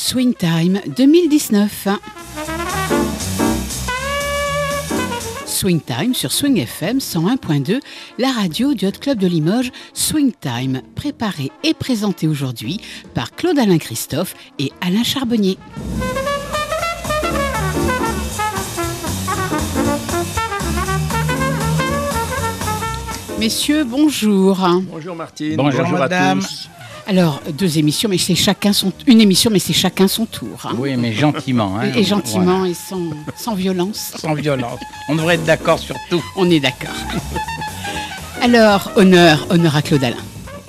Swing Time 2019. Swing Time sur Swing FM 101.2, la radio du Hot Club de Limoges. Swing Time, préparé et présenté aujourd'hui par Claude-Alain Christophe et Alain Charbonnier. Messieurs, bonjour. Bonjour Martine. Bonjour madame. À tous. Alors, deux émissions, mais c'est chacun son... Une émission, mais c'est chacun son tour. Hein. Oui, mais gentiment. Hein, et gentiment, voilà. et sans violence. Sans violence. On devrait être d'accord sur tout. On est d'accord. Alors, honneur à Claude Alain.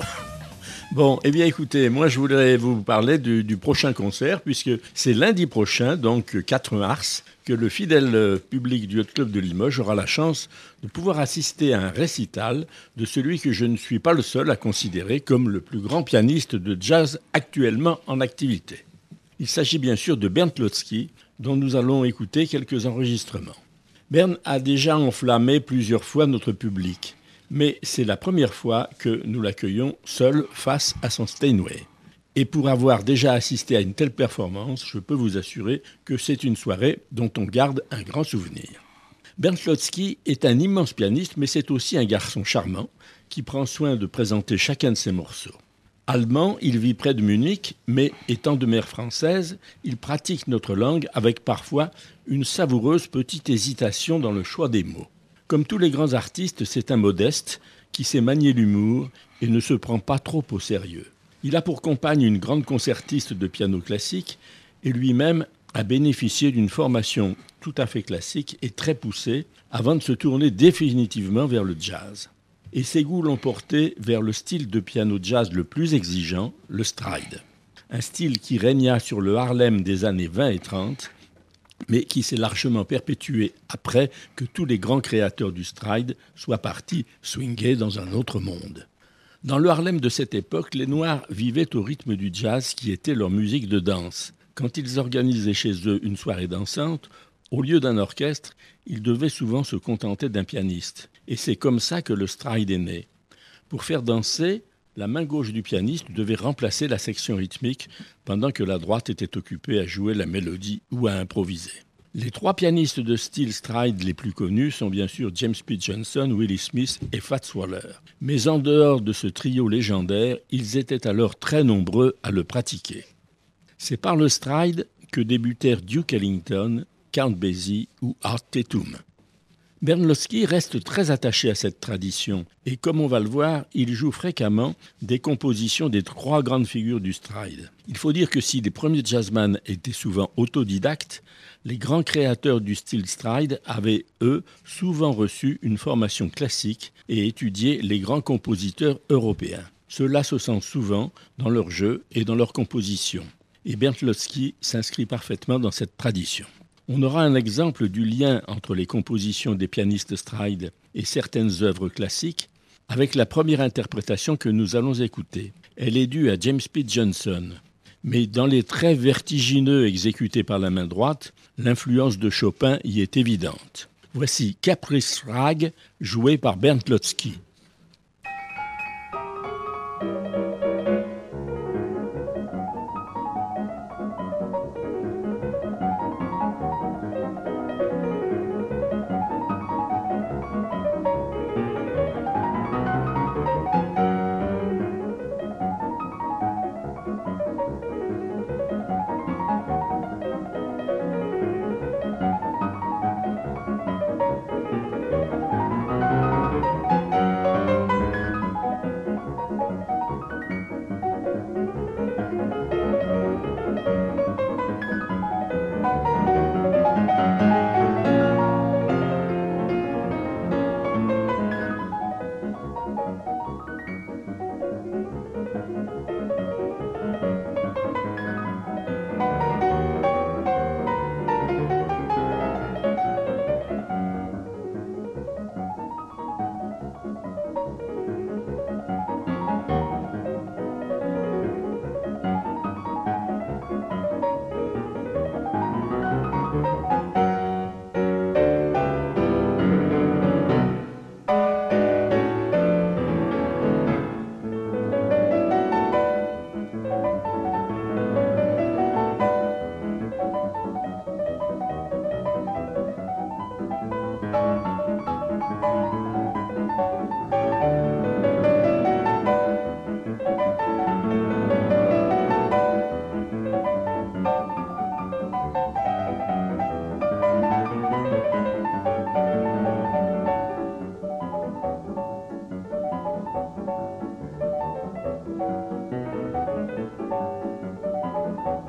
Bon, eh bien écoutez, moi je voudrais vous parler du prochain concert, puisque c'est lundi prochain, donc 4 mars, que le fidèle public du Hot Club de Limoges aura la chance de pouvoir assister à un récital de celui que je ne suis pas le seul à considérer comme le plus grand pianiste de jazz actuellement en activité. Il s'agit bien sûr de Bernd Lotski, dont nous allons écouter quelques enregistrements. Bernd a déjà enflammé plusieurs fois notre public, mais c'est la première fois que nous l'accueillons seul face à son Steinway. Et pour avoir déjà assisté à une telle performance, je peux vous assurer que c'est une soirée dont on garde un grand souvenir. Bernd Lotski est un immense pianiste, mais c'est aussi un garçon charmant qui prend soin de présenter chacun de ses morceaux. Allemand, il vit près de Munich, mais étant de mère française, il pratique notre langue avec parfois une savoureuse petite hésitation dans le choix des mots. Comme tous les grands artistes, c'est un modeste qui sait manier l'humour et ne se prend pas trop au sérieux. Il a pour compagne une grande concertiste de piano classique et lui-même a bénéficié d'une formation tout à fait classique et très poussée avant de se tourner définitivement vers le jazz. Et ses goûts l'ont porté vers le style de piano jazz le plus exigeant, le stride. Un style qui régna sur le Harlem des années 20 et 30, mais qui s'est largement perpétué après que tous les grands créateurs du stride soient partis swinguer dans un autre monde. Dans le Harlem de cette époque, les Noirs vivaient au rythme du jazz qui était leur musique de danse. Quand ils organisaient chez eux une soirée dansante, au lieu d'un orchestre, ils devaient souvent se contenter d'un pianiste. Et c'est comme ça que le stride est né. Pour faire danser, la main gauche du pianiste devait remplacer la section rythmique pendant que la droite était occupée à jouer la mélodie ou à improviser. Les trois pianistes de style stride les plus connus sont bien sûr James P. Johnson, Willie Smith et Fats Waller. Mais en dehors de ce trio légendaire, ils étaient alors très nombreux à le pratiquer. C'est par le stride que débutèrent Duke Ellington, Count Basie ou Art Tatum. Bernd Lotski reste très attaché à cette tradition et comme on va le voir, il joue fréquemment des compositions des trois grandes figures du stride. Il faut dire que si les premiers jazzmen étaient souvent autodidactes, les grands créateurs du style stride avaient, eux, souvent reçu une formation classique et étudié les grands compositeurs européens. Cela se sent souvent dans leur jeu et dans leur composition. Et Bernd Lotski s'inscrit parfaitement dans cette tradition. On aura un exemple du lien entre les compositions des pianistes stride et certaines œuvres classiques avec la première interprétation que nous allons écouter. Elle est due à James P. Johnson. Mais dans les traits vertigineux exécutés par la main droite, l'influence de Chopin y est évidente. Voici Caprice Rag, joué par Bernd Lotski.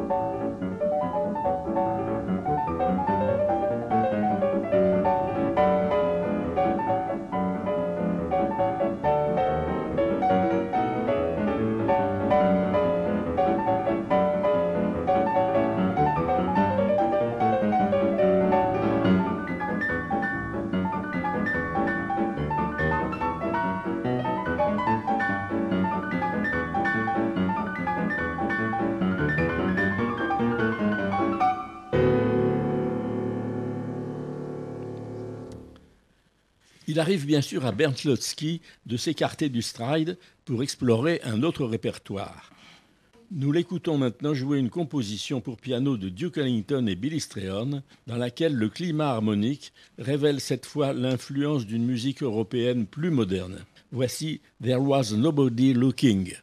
Il arrive bien sûr à Bernd Slotsky de s'écarter du stride pour explorer un autre répertoire. Nous l'écoutons maintenant jouer une composition pour piano de Duke Ellington et Billy Strayhorn, dans laquelle le climat harmonique révèle cette fois l'influence d'une musique européenne plus moderne. Voici There Was Nobody Looking.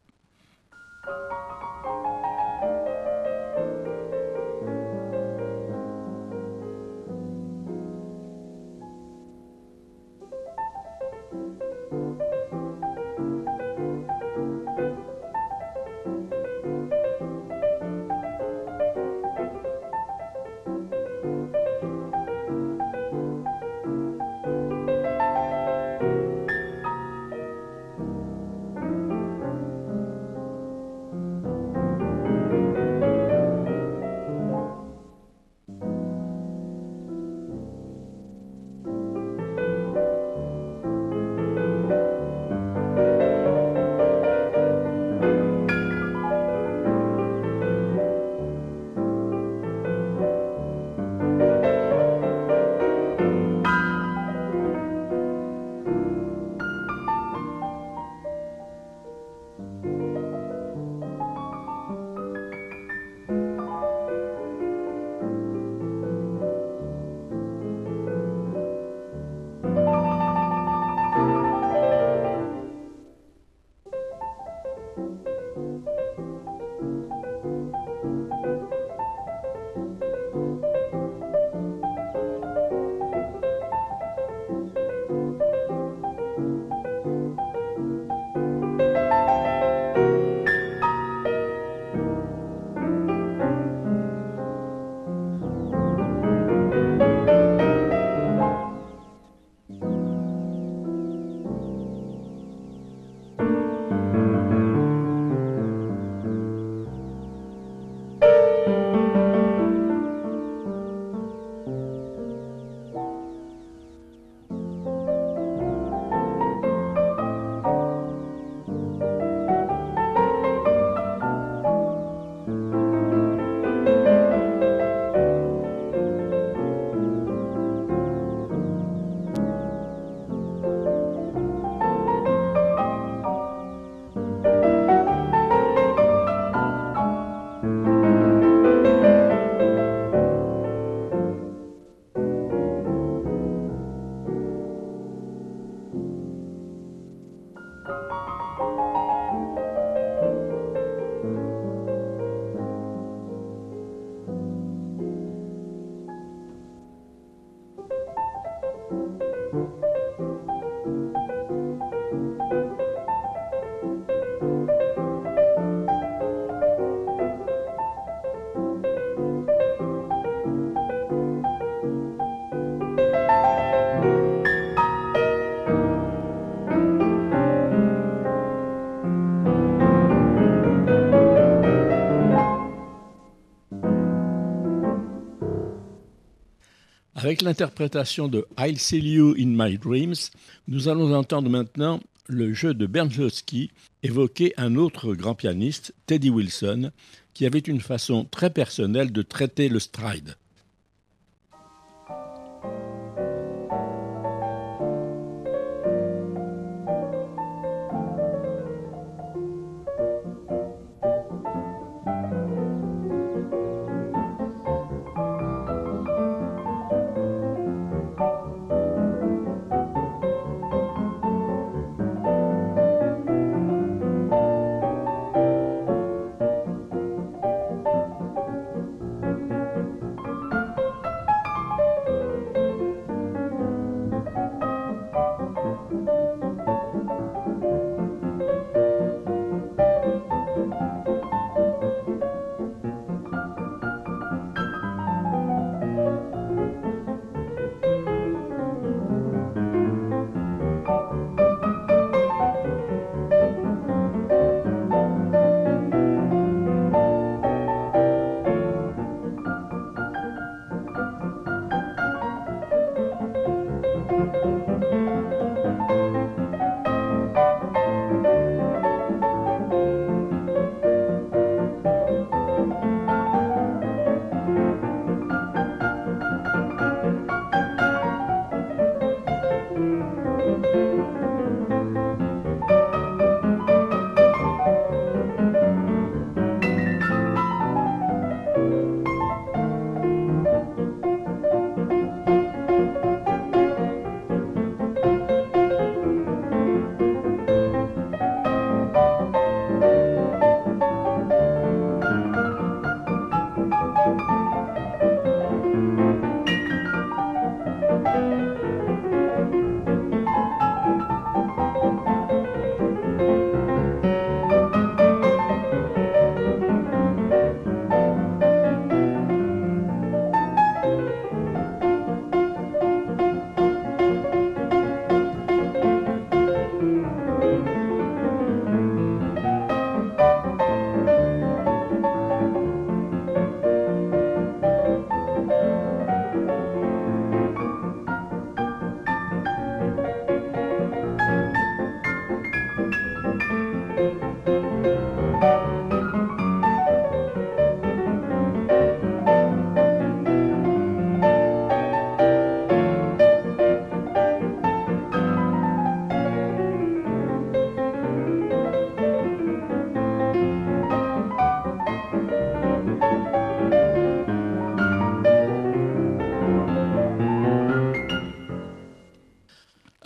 Avec l'interprétation de I'll See You in My Dreams, nous allons entendre maintenant le jeu de Bernd Slotsky évoquer un autre grand pianiste, Teddy Wilson, qui avait une façon très personnelle de traiter le stride.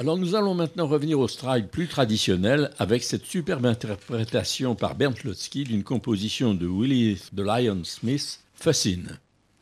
Alors nous allons maintenant revenir au stride plus traditionnel avec cette superbe interprétation par Bernd Lotsky d'une composition de Willie the Lion Smith, Fussin'.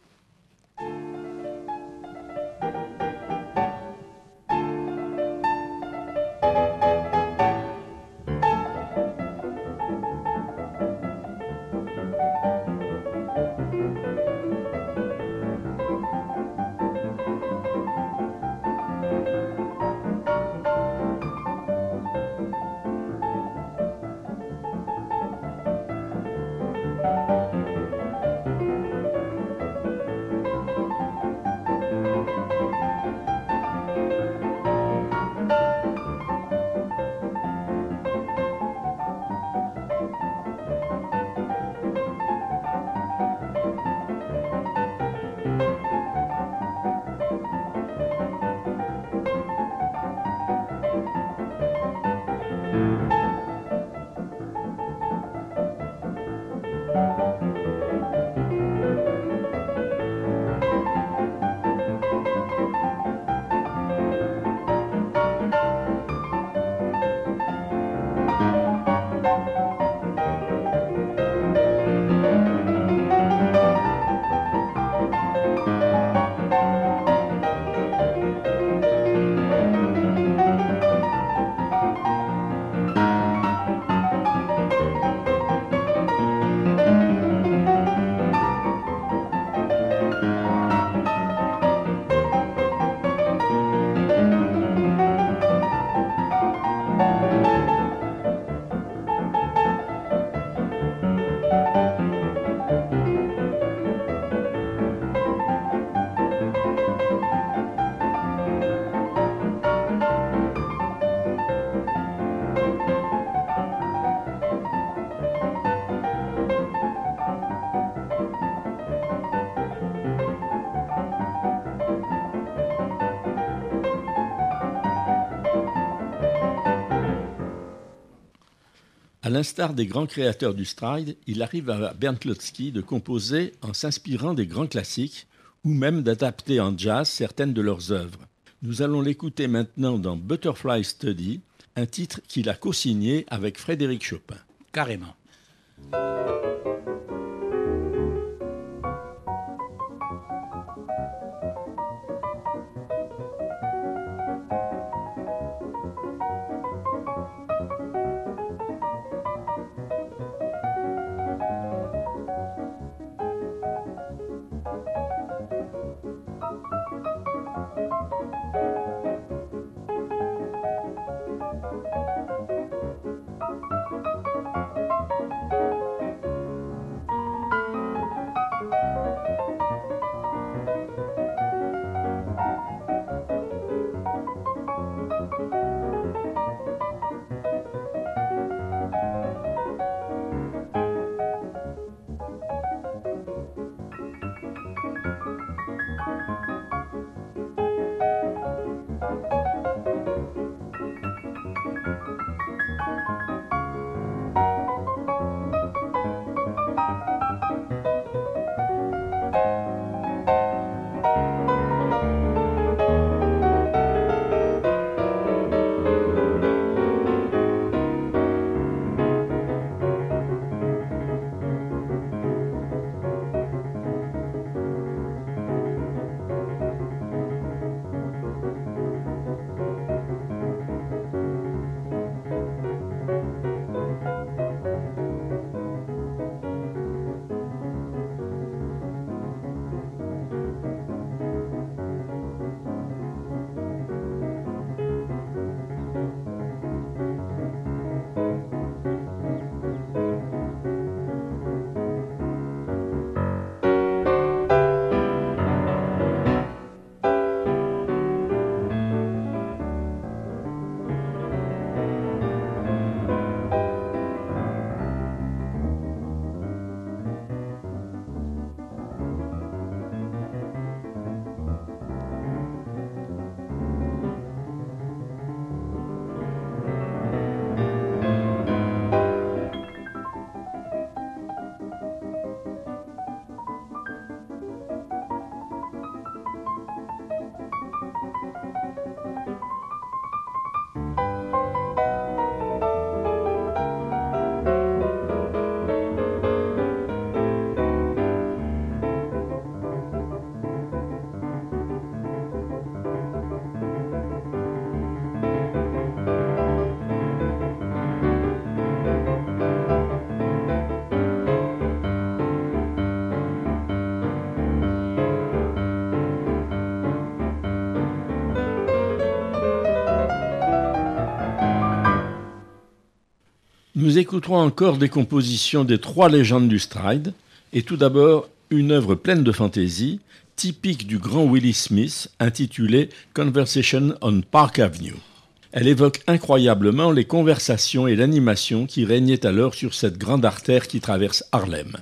À l'instar des grands créateurs du stride, il arrive à Bernd Lotsky de composer en s'inspirant des grands classiques ou même d'adapter en jazz certaines de leurs œuvres. Nous allons l'écouter maintenant dans Butterfly Study, un titre qu'il a co-signé avec Frédéric Chopin. Carrément. Nous écouterons encore des compositions des 3 légendes du stride, et tout d'abord une œuvre pleine de fantaisie, typique du grand Willie Smith, intitulée Conversation on Park Avenue. Elle évoque incroyablement les conversations et l'animation qui régnaient alors sur cette grande artère qui traverse Harlem.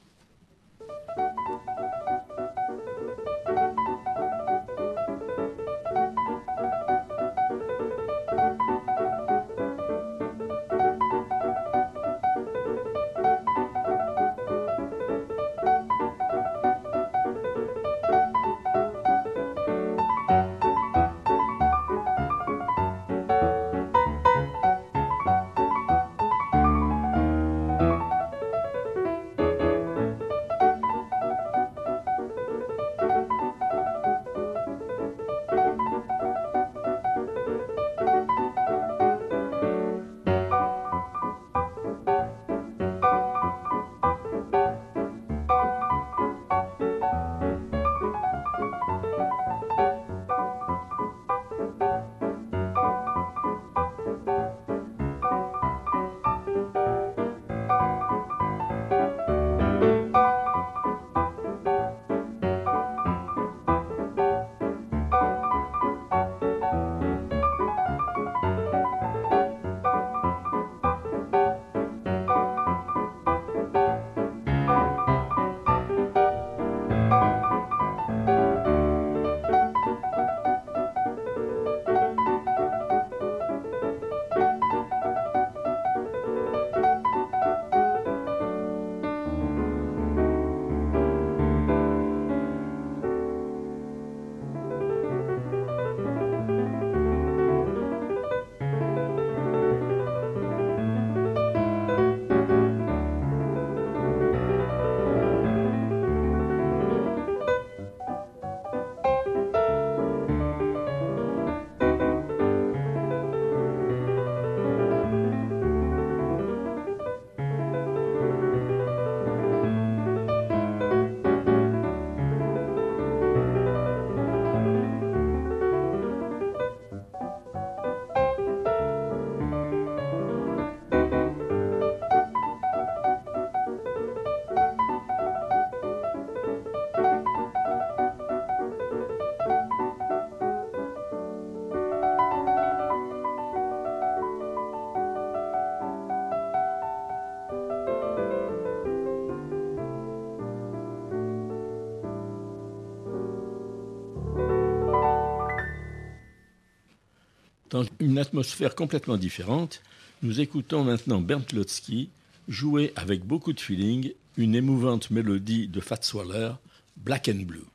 Dans une atmosphère complètement différente, nous écoutons maintenant Bernd Lotsky jouer avec beaucoup de feeling une émouvante mélodie de Fats Waller, Black and Blue.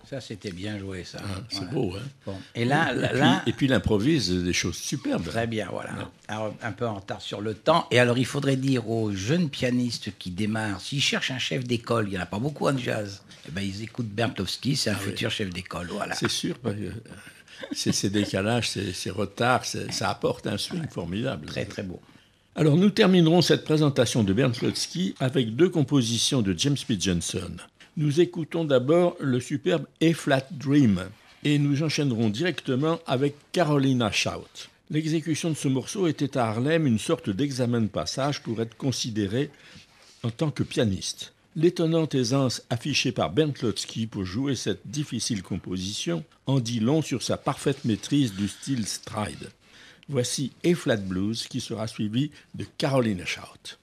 Ça, c'était bien joué, ça. C'est Voilà. beau, hein. Bon. Et là, Et puis il improvise des choses superbes. très bien, voilà. Alors, un peu en retard sur le temps. Et alors, il faudrait dire aux jeunes pianistes qui démarrent, s'ils cherchent un chef d'école, il n'y en a pas beaucoup en jazz, eh ben, ils écoutent Bertowski, c'est un futur chef d'école. Voilà. C'est sûr, parce que ces décalages, ces retards, ça apporte un swing formidable. Très, très beau. Alors nous terminerons cette présentation de Bertholdsky avec 2 compositions de James P. Johnson. Nous écoutons d'abord le superbe A-Flat Dream et nous enchaînerons directement avec Carolina Shout. L'exécution de ce morceau était à Harlem une sorte d'examen de passage pour être considéré en tant que pianiste. L'étonnante aisance affichée par Bertholdsky pour jouer cette difficile composition en dit long sur sa parfaite maîtrise du style stride. Voici A-Flat Blues qui sera suivi de Carolina Shout.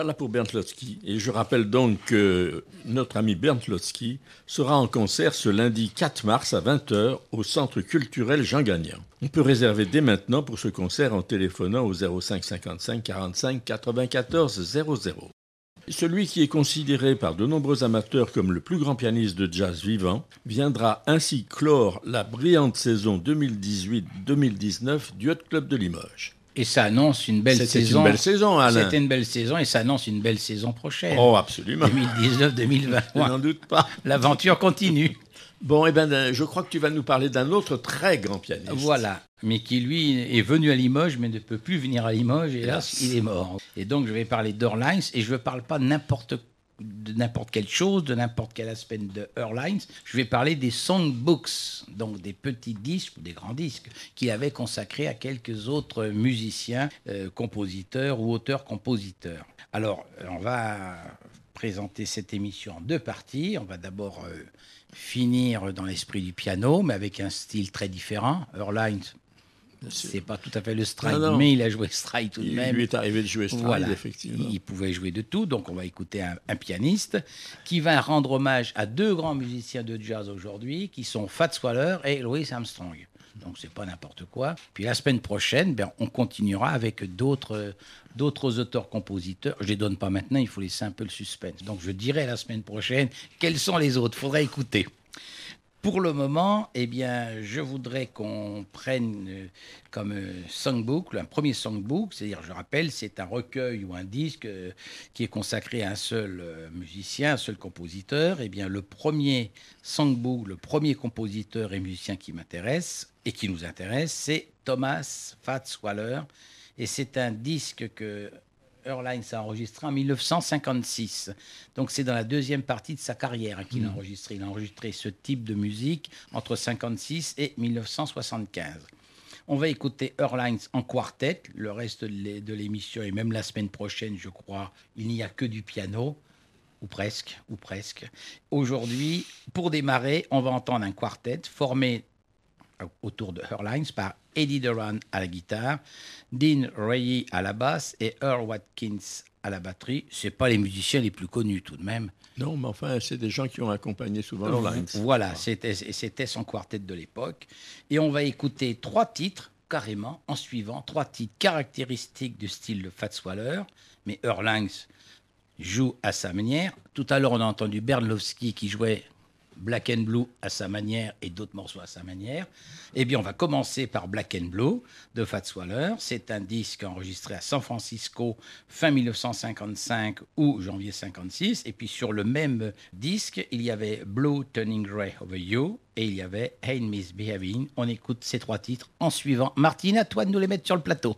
Voilà pour Bernd Lotsky. Et je rappelle donc que notre ami Bernd Lotsky sera en concert ce lundi 4 mars à 20h au Centre culturel Jean Gagnon. On peut réserver dès maintenant pour ce concert en téléphonant au 05 55 45 94 00. Celui qui est considéré par de nombreux amateurs comme le plus grand pianiste de jazz vivant viendra ainsi clore la brillante saison 2018-2019 du Hot Club de Limoges. Et ça annonce une belle saison. C'était une belle saison, Alain. C'était une belle saison et ça annonce une belle saison prochaine. Oh, absolument. 2019-2020. Je n'en doute pas. L'aventure continue. Bon, eh ben, je crois que tu vas nous parler d'un autre très grand pianiste. Voilà, mais qui lui est venu à Limoges, mais ne peut plus venir à Limoges, hélas, il est mort. Et donc je vais parler d'Earl Hines, et je ne parle pas de n'importe quelle chose, de n'importe quel aspect de Earl Hines. Je vais parler des songbooks, donc des petits disques ou des grands disques qu'il avait consacrés à quelques autres musiciens, compositeurs ou auteurs-compositeurs. Alors, on va présenter cette émission en deux parties. On va d'abord finir dans l'esprit du piano, mais avec un style très différent. Earl Hines, c'est pas tout à fait le stride, mais il a joué stride tout de même. Il lui est arrivé de jouer stride, voilà, effectivement. Il pouvait jouer de tout, donc on va écouter un pianiste qui va rendre hommage à deux grands musiciens de jazz aujourd'hui, qui sont Fats Waller et Louis Armstrong. Donc c'est pas n'importe quoi. Puis la semaine prochaine, on continuera avec d'autres auteurs-compositeurs. Je les donne pas maintenant, il faut laisser un peu le suspense. Donc je dirai la semaine prochaine quels sont les autres. Faudrait écouter. Pour le moment, je voudrais qu'on prenne comme songbook, un premier songbook, c'est-à-dire, je rappelle, c'est un recueil ou un disque qui est consacré à un seul musicien, un seul compositeur. Le premier songbook, le premier compositeur et musicien qui m'intéresse et qui nous intéresse, c'est Thomas Fats Waller. Et c'est un disque que Earl Hines a enregistré en 1956. Donc c'est dans la deuxième partie de sa carrière qu'il a enregistré. Il a enregistré ce type de musique entre 1956 et 1975. On va écouter Earl Hines en quartet. Le reste de l'émission et même la semaine prochaine, je crois, il n'y a que du piano. Ou presque. Aujourd'hui, pour démarrer, on va entendre un quartet formé autour de Earl Hines par Eddie Duran à la guitare, Dean Reilly à la basse et Earl Watkins à la batterie. C'est pas les musiciens les plus connus tout de même. Non, mais enfin, c'est des gens qui ont accompagné souvent Earl Hines. Voilà, c'était son quartet de l'époque. Et on va écouter trois titres, carrément, en suivant, trois titres caractéristiques du style de Fats Waller, mais Earl Hines joue à sa manière. Tout à l'heure, on a entendu Bernd Lotsky qui jouait Black and Blue à sa manière et d'autres morceaux à sa manière. On va commencer par Black and Blue de Fats Waller. C'est un disque enregistré à San Francisco fin 1955 ou janvier 56. Et puis sur le même disque, il y avait Blue Turning Grey Over You et il y avait Ain't Misbehaving. On écoute ces trois titres en suivant. Martine, à toi de nous les mettre sur le plateau.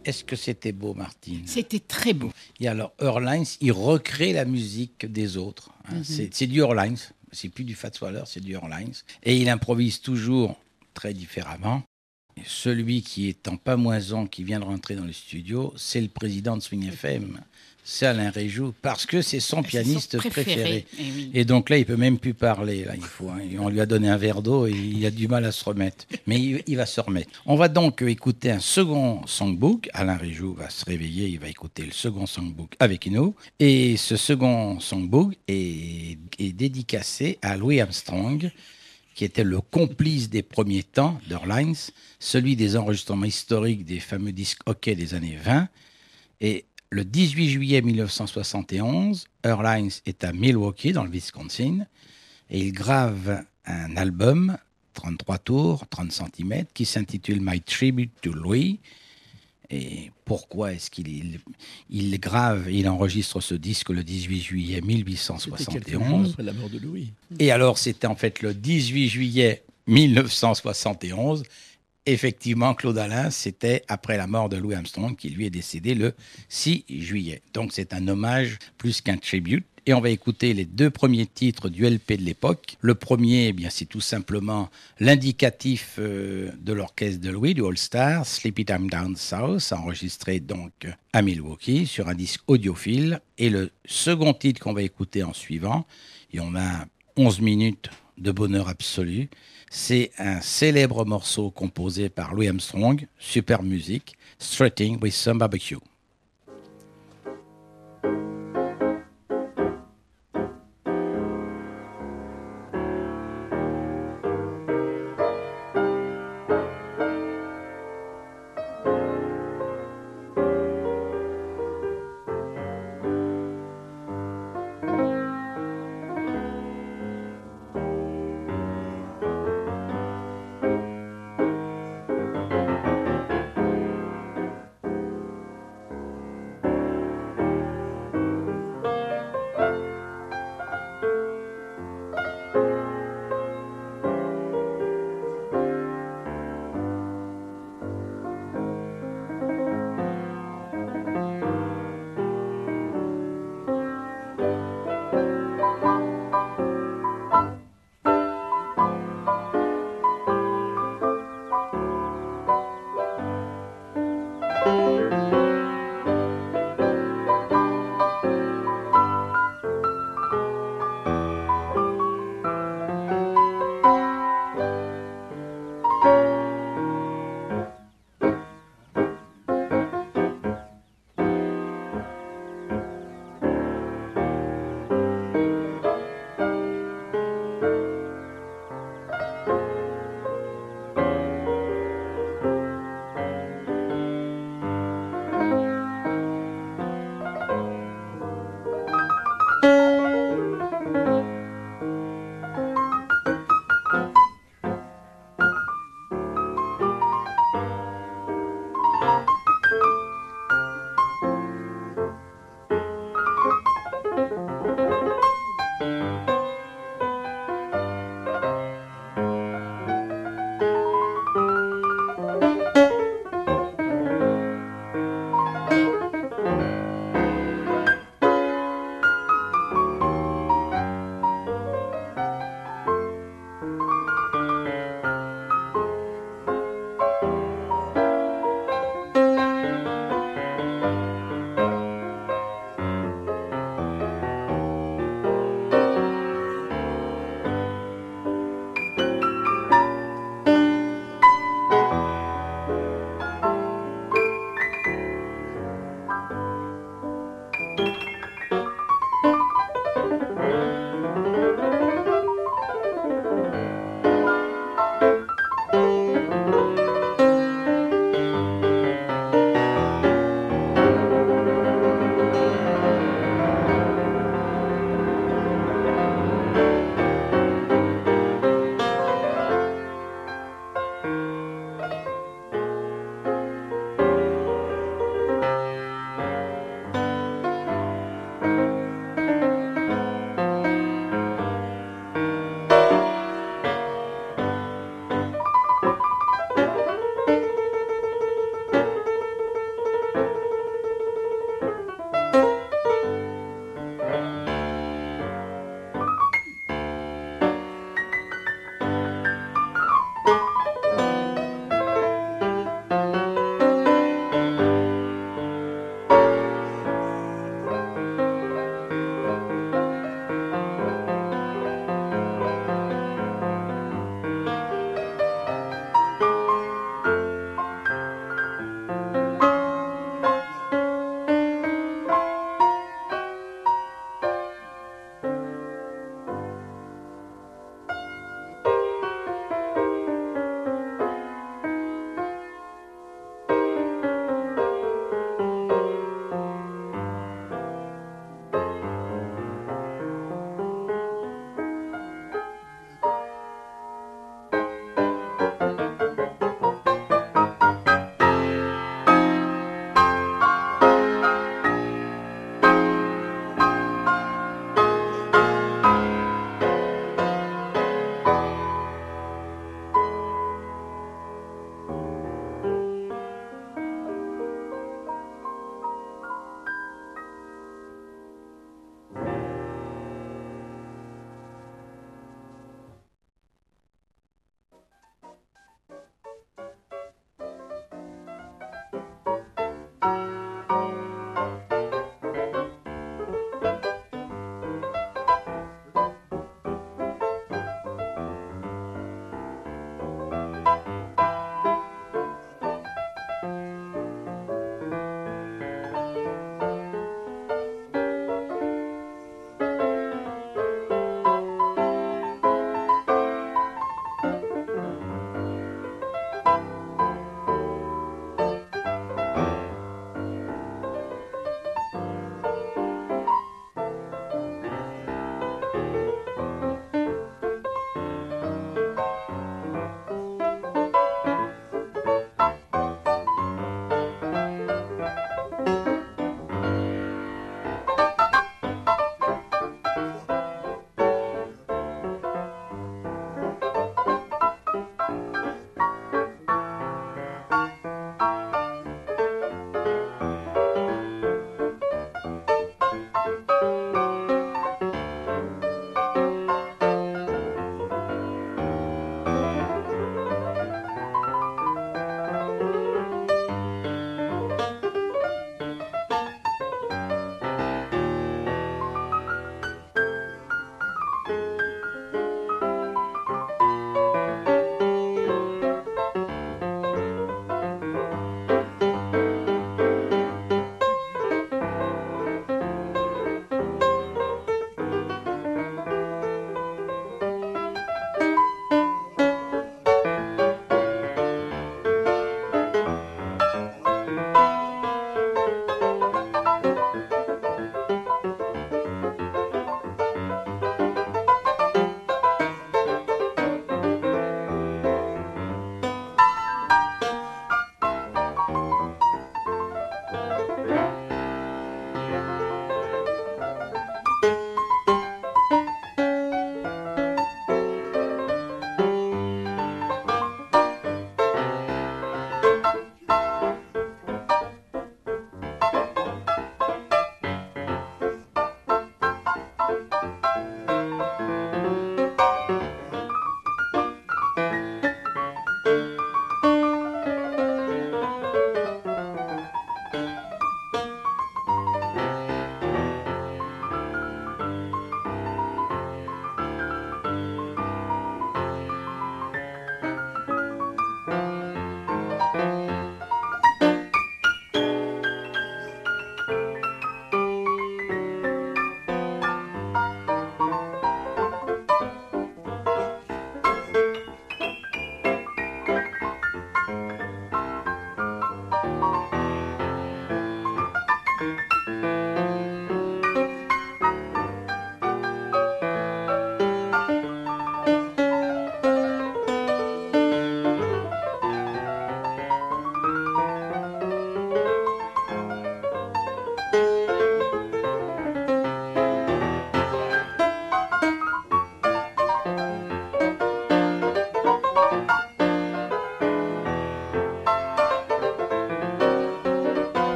Est-ce que c'était beau, Martine? C'était très beau. Et alors, Earl Hines, il recrée la musique des autres. Hein. C'est du Earl Hines. C'est plus du Fats Waller, c'est du Earl Hines. Et il improvise toujours très différemment. Et celui qui est en pamoison, qui vient de rentrer dans le studio, c'est le président de Swing FM. C'est Alain Réjoux, parce que c'est son pianiste préféré. Eh oui. Et donc là, il peut même plus parler. Là, on lui a donné un verre d'eau et il a du mal à se remettre. Mais il va se remettre. On va donc écouter un second songbook. Alain Réjoux va se réveiller, il va écouter le second songbook avec nous. Et ce second songbook est dédicacé à Louis Armstrong, qui était le complice des premiers temps d'Earl Hines, celui des enregistrements historiques des fameux disques hockey des années 20. Et le 18 juillet 1971, Earl Hines est à Milwaukee, dans le Wisconsin, et il grave un album, 33 tours, 30 cm, qui s'intitule My Tribute to Louis. Et pourquoi est-ce qu'il grave, il enregistre ce disque le 18 juillet 1871 après la mort de Louis. Et alors, c'était en fait le 18 juillet 1971. Effectivement, Claude Alain, c'était après la mort de Louis Armstrong, qui lui est décédé le 6 juillet. Donc, c'est un hommage plus qu'un tribute. Et on va écouter les deux premiers titres du LP de l'époque. Le premier, eh bien, c'est tout simplement l'indicatif de l'orchestre de Louis, du All Star, Sleepy Time Down South, enregistré donc à Milwaukee sur un disque audiophile. Et le second titre qu'on va écouter en suivant, et on a 11 minutes de bonheur absolu, c'est un célèbre morceau composé par Louis Armstrong, super musique, Strutting with Some Barbecue.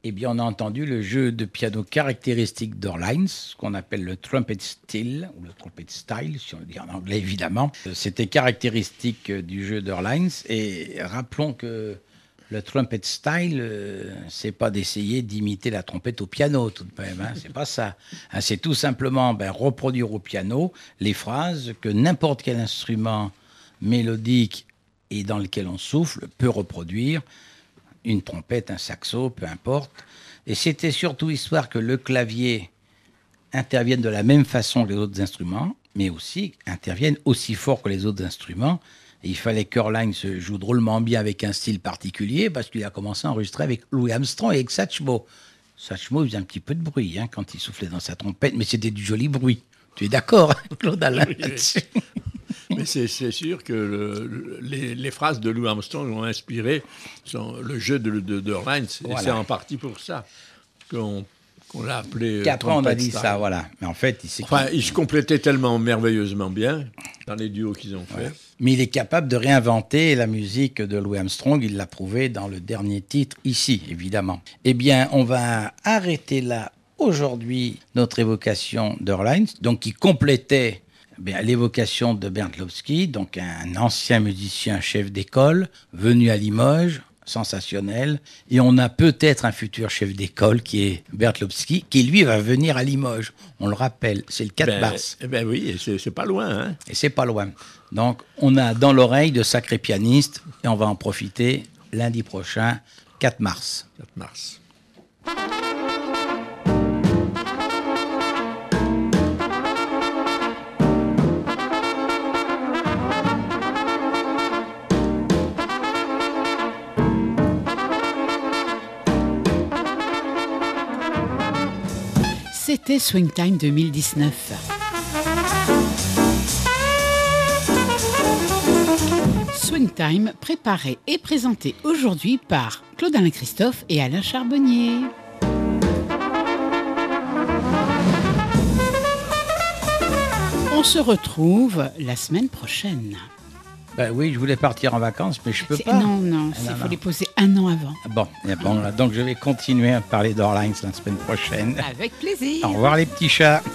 eh bien, on a entendu le jeu de piano caractéristique d'Orleans, ce qu'on appelle le trumpet style, ou le trumpet style, si on le dit en anglais, évidemment. C'était caractéristique du jeu d'Orleans. Et rappelons que le trumpet style, c'est pas d'essayer d'imiter la trompette au piano, tout de même. C'est pas ça. C'est tout simplement reproduire au piano les phrases que n'importe quel instrument mélodique et dans lequel on souffle peut reproduire. Une trompette, un saxo, peu importe. Et c'était surtout histoire que le clavier intervienne de la même façon que les autres instruments, mais aussi intervienne aussi fort que les autres instruments. Et il fallait qu'Orleans se joue drôlement bien avec un style particulier, parce qu'il a commencé à enregistrer avec Louis Armstrong et avec Satchmo. Satchmo faisait un petit peu de bruit quand il soufflait dans sa trompette, mais c'était du joli bruit. Tu es d'accord, Claude Alain, là-dessus? Mais c'est sûr que les phrases de Louis Armstrong ont inspiré le jeu d'Orleans. Voilà. Et c'est en partie pour ça qu'on l'a appelé. Qu'après, on a dit style. Ça, voilà. Mais en fait, il se complétait tellement merveilleusement bien dans les duos qu'ils ont fait. Ouais. Mais il est capable de réinventer la musique de Louis Armstrong. Il l'a prouvé dans le dernier titre, ici, évidemment. Eh bien, on va arrêter là, aujourd'hui, notre évocation d'Orleans, donc qui complétait l'évocation de Bertlovsky, donc un ancien musicien chef d'école, venu à Limoges, sensationnel. Et on a peut-être un futur chef d'école qui est Bertlovsky, qui lui va venir à Limoges. On le rappelle, c'est le 4 mars. Oui, c'est pas loin. Hein. Et c'est pas loin. Donc on a dans l'oreille de sacrés pianistes et on va en profiter lundi prochain, 4 mars. 4 mars. C'était Swing Time 2019. Swing Time préparé et présenté aujourd'hui par Claude Alain Christophe et Alain Charbonnier. On se retrouve la semaine prochaine. Oui, je voulais partir en vacances, mais je peux pas. Non, il faut les poser un an avant. Bon, donc je vais continuer à parler d'Orleans la semaine prochaine. Avec plaisir. Au revoir les petits chats.